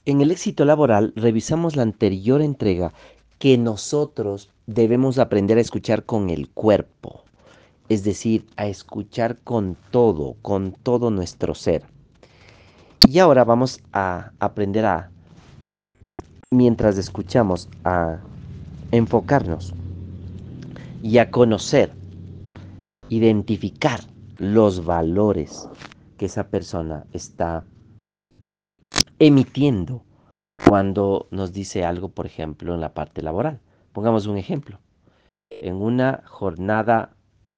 En el éxito laboral revisamos la anterior entrega que nosotros debemos aprender a escuchar con el cuerpo, es decir, a escuchar con todo nuestro ser. Y ahora vamos a aprender a, mientras escuchamos, a enfocarnos y a conocer, identificar los valores que esa persona está emitiendo cuando nos dice algo, por ejemplo, en la parte laboral. Pongamos un ejemplo. En una jornada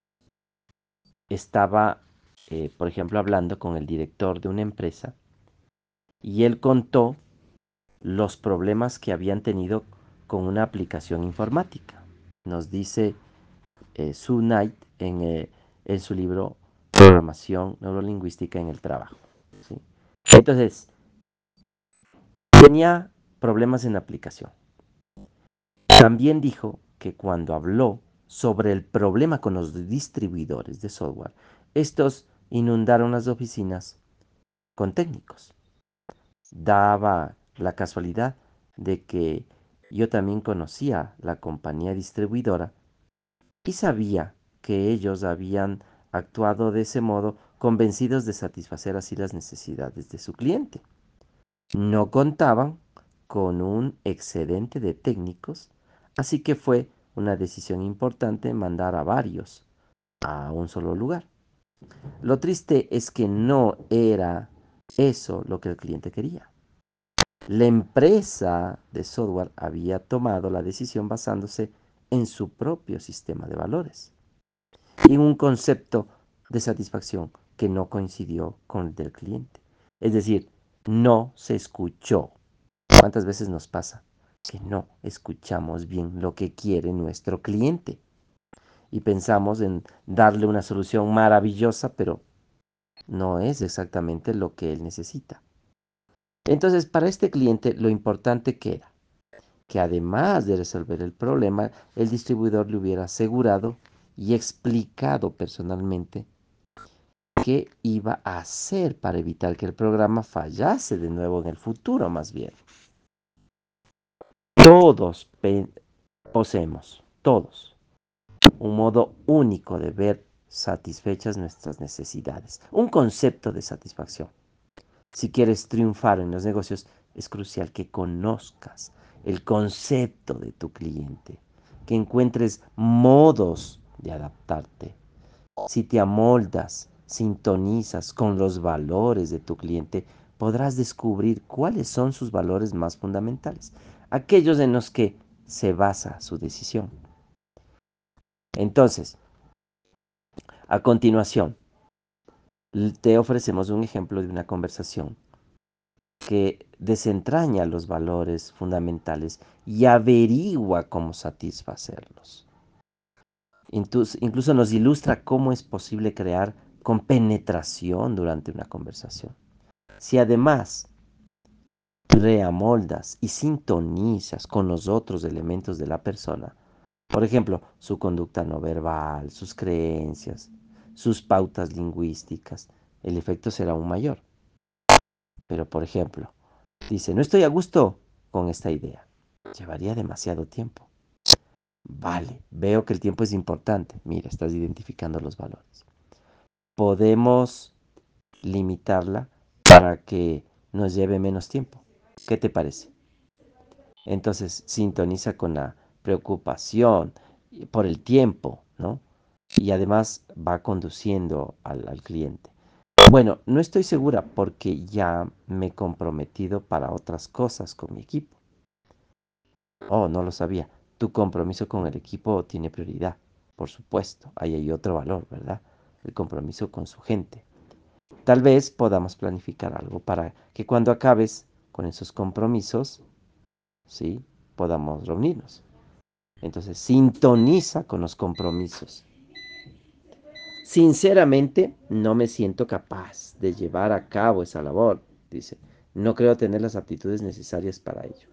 estaba, por ejemplo, hablando con el director de una empresa y él contó los problemas que habían tenido con una aplicación informática. Nos dice Sue Knight en su libro Programación Neurolingüística en el Trabajo. ¿Sí? Entonces, tenía problemas en la aplicación. También dijo que cuando habló sobre el problema con los distribuidores de software, estos inundaron las oficinas con técnicos. Daba la casualidad de que yo también conocía la compañía distribuidora y sabía que ellos habían actuado de ese modo convencidos de satisfacer así las necesidades de su cliente. No contaban con un excedente de técnicos, así que fue una decisión importante mandar a varios a un solo lugar. Lo triste es que no era eso lo que el cliente quería. La empresa de software había tomado la decisión basándose en su propio sistema de valores y en un concepto de satisfacción que no coincidió con el del cliente. Es decir, no se escuchó. ¿Cuántas veces nos pasa que no escuchamos bien lo que quiere nuestro cliente? Y pensamos en darle una solución maravillosa, pero no es exactamente lo que él necesita. Entonces, para este cliente, lo importante que era que además de resolver el problema, el distribuidor le hubiera asegurado y explicado personalmente qué iba a hacer para evitar que el programa fallase de nuevo en el futuro, más bien. Todos poseemos, todos, un modo único de ver satisfechas nuestras necesidades, un concepto de satisfacción. Si quieres triunfar en los negocios, es crucial que conozcas el concepto de tu cliente, que encuentres modos de adaptarte. Si te amoldas, sintonizas con los valores de tu cliente, podrás descubrir cuáles son sus valores más fundamentales, aquellos en los que se basa su decisión. Entonces, a continuación, te ofrecemos un ejemplo de una conversación que desentraña los valores fundamentales y averigua cómo satisfacerlos. Incluso nos ilustra cómo es posible crear compenetración durante una conversación. Si además reamoldas y sintonizas con los otros elementos de la persona, por ejemplo, su conducta no verbal, sus creencias, sus pautas lingüísticas, el efecto será aún mayor. Pero, por ejemplo, dice, no estoy a gusto con esta idea. Llevaría demasiado tiempo. Vale, veo que el tiempo es importante. Mira, estás identificando los valores. Podemos limitarla para que nos lleve menos tiempo. ¿Qué te parece? Entonces, sintoniza con la preocupación por el tiempo, ¿no? Y además va conduciendo al cliente. Bueno, no estoy segura porque ya me he comprometido para otras cosas con mi equipo. Oh, no lo sabía. Tu compromiso con el equipo tiene prioridad. Por supuesto, ahí hay otro valor, ¿verdad? El compromiso con su gente. Tal vez podamos planificar algo para que cuando acabes con esos compromisos, ¿sí? Podamos reunirnos. Entonces, sintoniza con los compromisos. Sinceramente, no me siento capaz de llevar a cabo esa labor, dice. No creo tener las aptitudes necesarias para ello.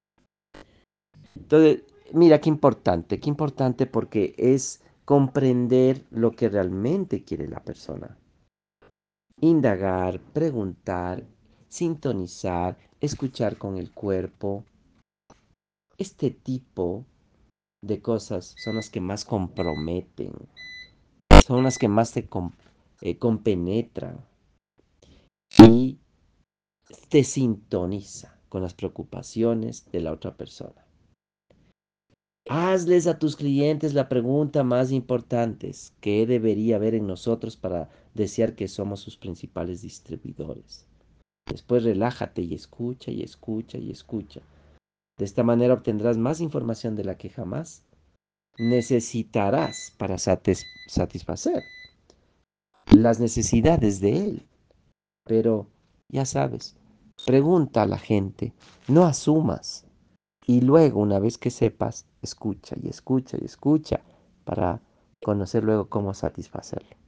Entonces, mira qué importante porque es comprender lo que realmente quiere la persona. Indagar, preguntar sintonizar, escuchar con el cuerpo. Este tipo de cosas son las que más comprometen, son las que más compenetran y te sintoniza con las preocupaciones de la otra persona. Hazles a tus clientes la pregunta más importante: ¿qué debería haber en nosotros para desear que somos sus principales distribuidores? Después relájate y escucha y escucha y escucha. De esta manera obtendrás más información de la que jamás necesitarás para satisfacer las necesidades de él. Pero ya sabes, pregunta a la gente, no asumas. Y luego, una vez que sepas, escucha y escucha y escucha para conocer luego cómo satisfacerlo.